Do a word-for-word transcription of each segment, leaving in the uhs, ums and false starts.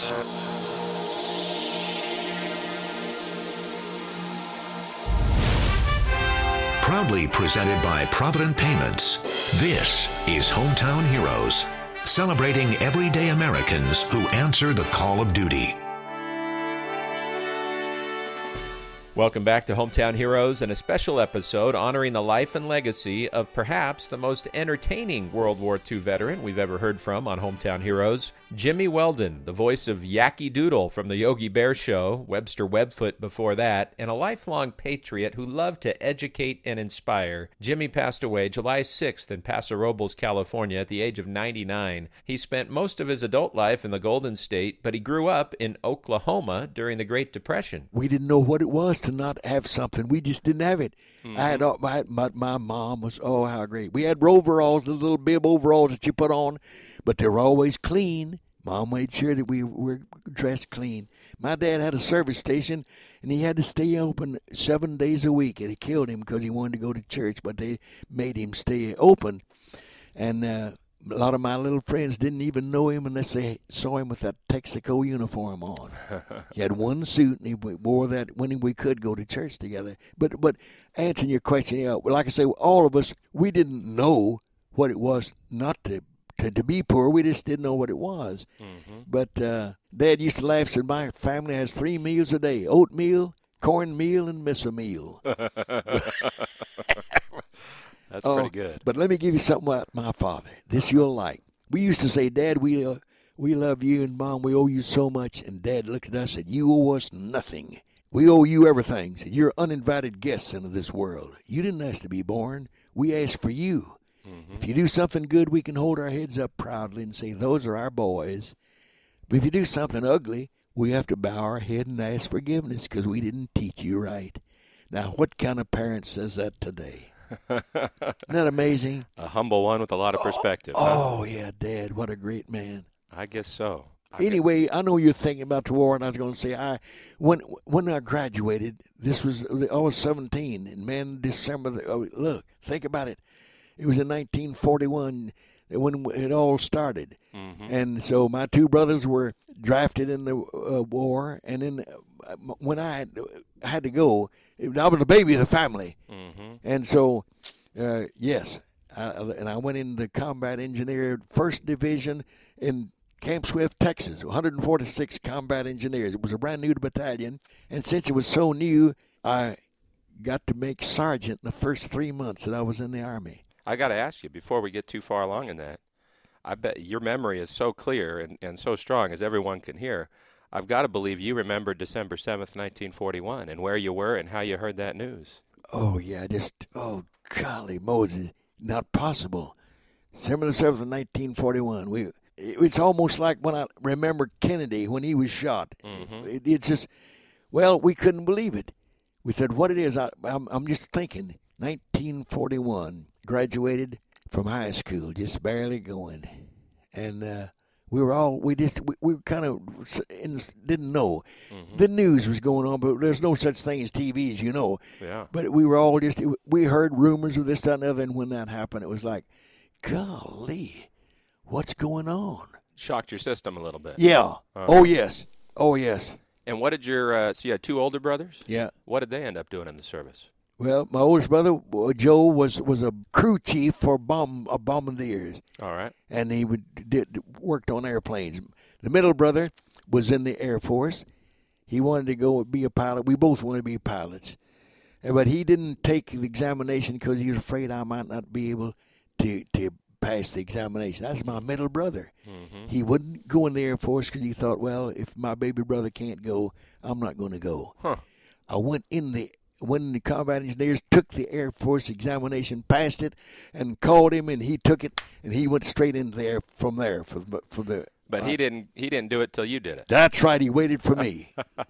Proudly presented by Provident Payments, this is Hometown Heroes, celebrating everyday Americans who answer the call of duty. Welcome back to Hometown Heroes and a special episode honoring the life and legacy of perhaps the most entertaining World War Two veteran we've ever heard from on Hometown Heroes, Jimmy Weldon, the voice of Yankee Doodle from the Yogi Bear Show, Webster Webfoot before that, and a lifelong patriot who loved to educate and inspire. Jimmy passed away July sixth in Paso Robles, California at the age of ninety-nine. He spent most of his adult life in the Golden State, but he grew up in Oklahoma during the Great Depression. We didn't know what it was to not have something. We just didn't have it. Mm-hmm. I had all, my, my my mom was, oh, how great. We had overalls, the little bib overalls that you put on, but they were always clean. Mom made sure that we were dressed clean. My dad had a service station, and he had to stay open seven days a week, and it killed him because he wanted to go to church, but they made him stay open. And uh, a lot of my little friends didn't even know him unless they saw him with that Texaco uniform on. He had one suit, and he wore that when we could go to church together. But but answering your question, yeah, like I say, all of us, we didn't know what it was not to to, to be poor. We just didn't know what it was. Mm-hmm. But uh, Dad used to laugh, said, my family has three meals a day, oatmeal, cornmeal, and miso meal. That's oh, pretty good. But let me give you something about my father. This you'll like. We used to say, Dad, we uh, we love you, and Mom, we owe you so much. And Dad looked at us and said, you owe us nothing. We owe you everything. Said, you're uninvited guests into this world. You didn't ask to be born. We asked for you. Mm-hmm. If you do something good, we can hold our heads up proudly and say, those are our boys. But if you do something ugly, we have to bow our head and ask forgiveness because we didn't teach you right. Now, what kind of parent says that today? Isn't that amazing? A humble one with a lot of perspective. Oh, huh? oh yeah, Dad, what a great man. I guess so. I Anyway, guess. I know you're thinking about the war, and I was going to say, I when when I graduated, this was I was seventeen, and man, December. The, oh, look, think about it. It was in nineteen forty-one when it all started, mm-hmm. and so my two brothers were drafted in the uh, war, and then uh, when I had, had to go, I was the baby of the family, mm-hmm. and so uh, yes, I, and I went in the combat engineer first division in Camp Swift, Texas, one hundred forty-six combat engineers. It was a brand new battalion, and since it was so new, I got to make sergeant in the first three months that I was in the Army. I got to ask you, before we get too far along in that, I bet your memory is so clear and, and so strong, as everyone can hear. I've got to believe you remember December seventh, nineteen forty-one, and where you were and how you heard that news. Oh, yeah, just, oh, golly, Moses, not possible. December seventh, nineteen forty-one, we... It's almost like when I remember Kennedy when he was shot. Mm-hmm. It, it's just, well, we couldn't believe it. We said, what it is, I, I'm, I'm just thinking, nineteen forty-one, graduated from high school, just barely going. And uh, we were all, we just, we, we kind of didn't know. Mm-hmm. The news was going on, but there's no such thing as T V, as you know. Yeah. But we were all just, we heard rumors of this, that, and the other, and when that happened, it was like, golly. What's going on? Shocked your system a little bit. Yeah. Uh, oh, yes. Oh, yes. And what did your, uh, so you had two older brothers? Yeah. What did they end up doing in the service? Well, my oldest brother, Joe, was, was a crew chief for bomb, uh, bombardiers. All right. And he would, did worked on airplanes. The middle brother was in the Air Force. He wanted to go be a pilot. We both wanted to be pilots. But he didn't take the examination because he was afraid I might not be able to, to pass the examination. That's my middle brother. Mm-hmm. He wouldn't go in the Air Force because he thought, well, if my baby brother can't go, I'm not going to go. Huh. I went in the went in the combat engineers, took the Air Force examination, passed it, and called him, and he took it, and he went straight into there from there for for the. But uh, he didn't. He didn't do it till you did it. That's right. He waited for me.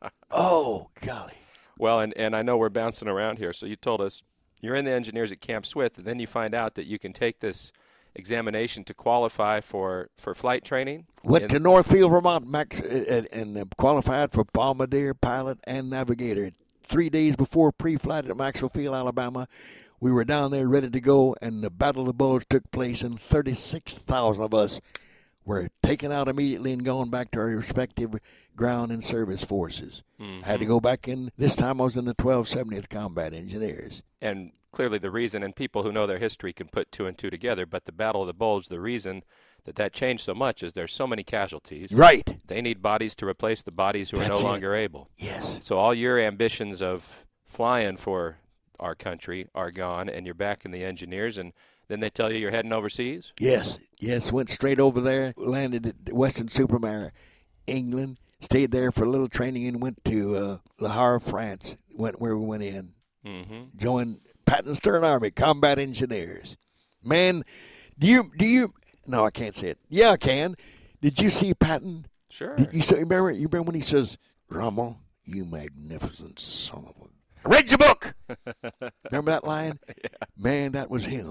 Oh, golly. Well, and and I know we're bouncing around here. So you told us you're in the engineers at Camp Swift, and then you find out that you can take this examination to qualify for, for flight training. Went in- to Northfield, Vermont, Max, and, and qualified for bombardier, pilot, and navigator. Three days before pre-flight at Maxwell Field, Alabama, we were down there ready to go, and the Battle of the Bulge took place, and thirty-six thousand of us were taken out immediately and gone back to our respective ground and service forces. Mm-hmm. I had to go back in. This time I was in the twelve seventieth Combat Engineers. And clearly the reason, and people who know their history can put two and two together, but the Battle of the Bulge, the reason that that changed so much is there's so many casualties. Right. They need bodies to replace the bodies who That's are no it. longer able. Yes. So all your ambitions of flying for our country are gone, and you're back in the engineers, and then they tell you you're heading overseas? Yes. Yes. Went straight over there, landed at Western Supermare, England, stayed there for a little training, and went to uh, Le Havre, France, went where we went in. Mm-hmm. Joined Patton Stern Army Combat Engineers. Man, do you do you? No, I can't say it. Yeah, I can. Did you see Patton? Sure. Did you, you remember? You remember when he says, "Rommel, you magnificent son of a." I read your book. Remember that line? Yeah. Man, that was him.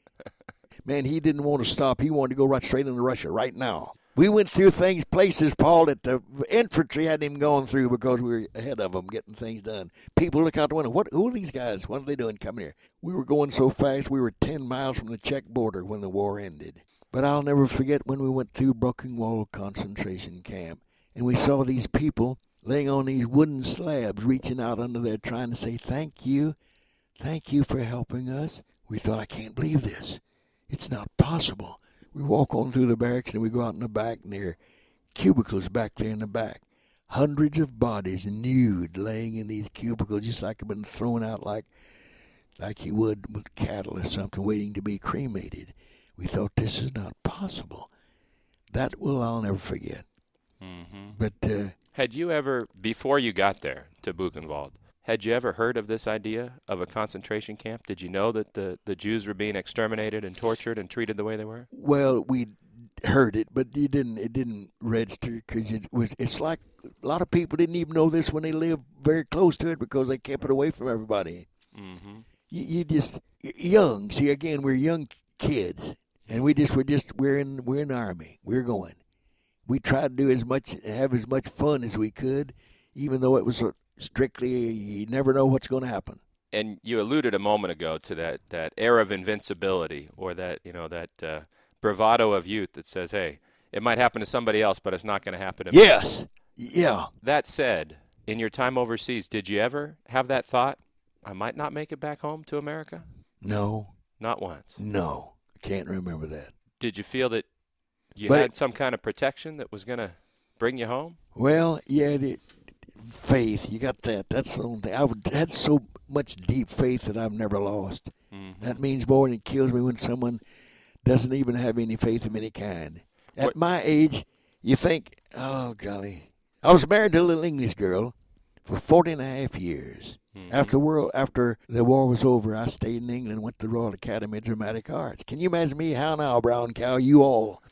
Man, he didn't want to stop. He wanted to go right straight into Russia right now. We went through things, places, Paul, that the infantry hadn't even gone through because we were ahead of them getting things done. People look out the window. What? Who are these guys? What are they doing coming here? We were going so fast, we were ten miles from the Czech border when the war ended. But I'll never forget when we went through Broken Wall concentration camp, and we saw these people laying on these wooden slabs, reaching out under there, trying to say, thank you, thank you for helping us. We thought, I can't believe this. It's not possible. We walk on through the barracks, and we go out in the back, and there are cubicles back there in the back. Hundreds of bodies nude laying in these cubicles, just like they've been thrown out like like you would with cattle or something, waiting to be cremated. We thought, this is not possible. That will I'll never forget. Mm-hmm. But uh, had you ever, before you got there to Buchenwald, had you ever heard of this idea of a concentration camp? Did you know that the, the Jews were being exterminated and tortured and treated the way they were? Well, we heard it, but it didn't. It didn't register because it was. It's like a lot of people didn't even know this when they lived very close to it because they kept it away from everybody. Mm-hmm. You, you just young. See, again, we're young kids, and we just we're just we're in we're in the Army. We're going. We tried to do as much, have as much fun as we could, even though it was a, strictly, you never know what's going to happen. And you alluded a moment ago to that, that air of invincibility, or that, you know, that uh, bravado of youth that says, hey, it might happen to somebody else, but it's not going to happen to me. Yes. Yeah. That said, in your time overseas, did you ever have that thought, I might not make it back home to America? No. Not once? No. I can't remember that. Did you feel that you but, had some kind of protection that was going to bring you home? Well, yeah, the, faith, you got that. That's the only thing. I had so much deep faith that I've never lost. Mm-hmm. That means more than it kills me when someone doesn't even have any faith of any kind. At what? My age, you think, oh, golly. I was married to a little English girl for forty and a half years. Mm-hmm. After, world, after the war was over, I stayed in England and went to the Royal Academy of Dramatic Arts. Can you imagine me? How now, brown cow? You all.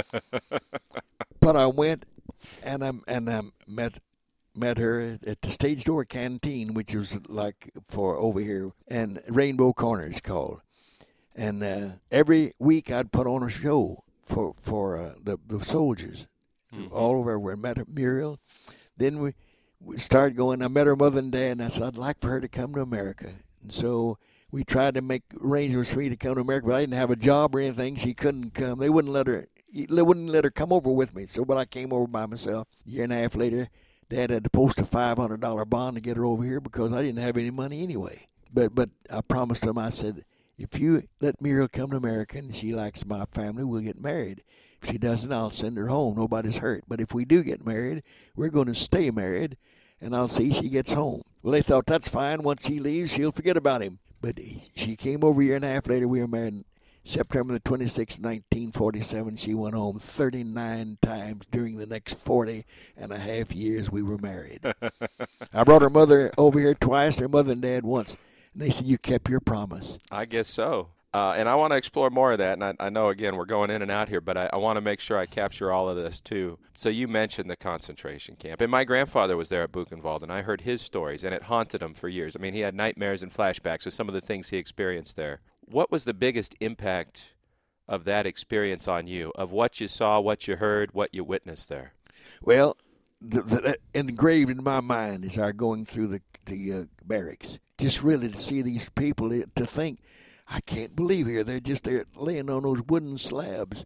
But I went and I, and I met... met her at the Stage Door Canteen, which was like for over here, and Rainbow Corners called. And uh, every week I'd put on a show for for uh, the the soldiers mm-hmm. all over everywhere. Met her, Muriel. Then we, we started going. I met her mother and dad, and I said I'd like for her to come to America. And so we tried to make arrangements for me to come to America, but I didn't have a job or anything. She couldn't come. They wouldn't let her. They wouldn't let her come over with me. So, but I came over by myself. A year and a half later, Dad had to post a five hundred dollars bond to get her over here because I didn't have any money anyway. But but I promised him, I said, if you let Muriel come to America and she likes my family, we'll get married. If she doesn't, I'll send her home. Nobody's hurt. But if we do get married, we're going to stay married, and I'll see she gets home. Well, they thought, that's fine. Once he leaves, she'll forget about him. But she came over a year and a half later. We were married September the twenty-sixth, nineteen forty-seven. She went home thirty-nine times during the next forty and a half years we were married. I brought her mother over here twice, her mother and dad once. And they said, you kept your promise. I guess so. Uh, and I want to explore more of that. And I, I know, again, we're going in and out here, but I, I want to make sure I capture all of this, too. So you mentioned the concentration camp. And my grandfather was there at Buchenwald, and I heard his stories, and it haunted him for years. I mean, he had nightmares and flashbacks of some of the things he experienced there. What was the biggest impact of that experience on you, of what you saw, what you heard, what you witnessed there? Well, the, the, engraved in my mind is our going through the, the uh, barracks. Just really to see these people, to think, I can't believe here. They're just they're laying on those wooden slabs,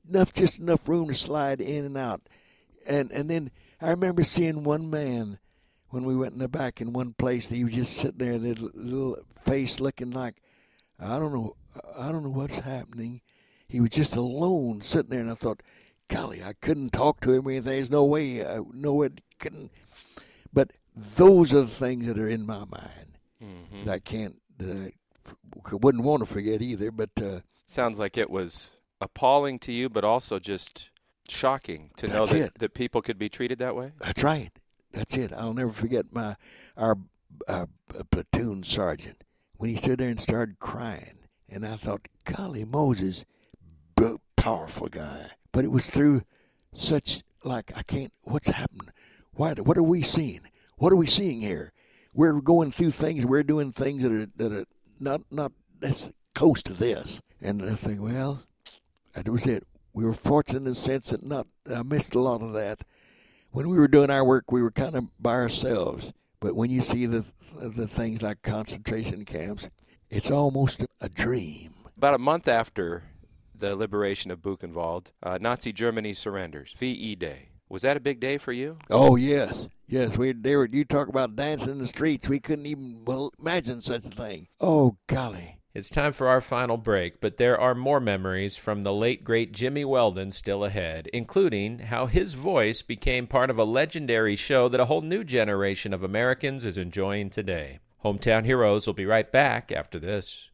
enough, just enough room to slide in and out. And and then I remember seeing one man when we went in the back in one place. He was just sitting there, little, little face looking like, I don't know, I don't know what's happening. He was just alone sitting there, and I thought, golly, I couldn't talk to him or anything. There's no way, I, no way, couldn't. But those are the things that are in my mind mm-hmm. that I can't, that I wouldn't want to forget either. But uh, sounds like it was appalling to you, but also just shocking to know that, that people could be treated that way. That's right. That's it. I'll never forget my our, our platoon sergeant when he stood there and started crying, and I thought, golly Moses, big, powerful guy. But it was through such, like, I can't, what's happened? Why, what are we seeing? What are we seeing here? We're going through things, we're doing things that are, that are not, not that's close to this. And I think, well, that was it. We were fortunate in the sense that not, I missed a lot of that. When we were doing our work, we were kind of by ourselves. But when you see the the things like concentration camps, it's almost a dream. About a month after the liberation of Buchenwald, uh, Nazi Germany surrenders, V E Day. Was that a big day for you? Oh, yes. Yes, we they were. You talk about dancing in the streets. We couldn't even well, imagine such a thing. Oh, golly. It's time for our final break, but there are more memories from the late, great Jimmy Weldon still ahead, including how his voice became part of a legendary show that a whole new generation of Americans is enjoying today. Hometown Heroes will be right back after this.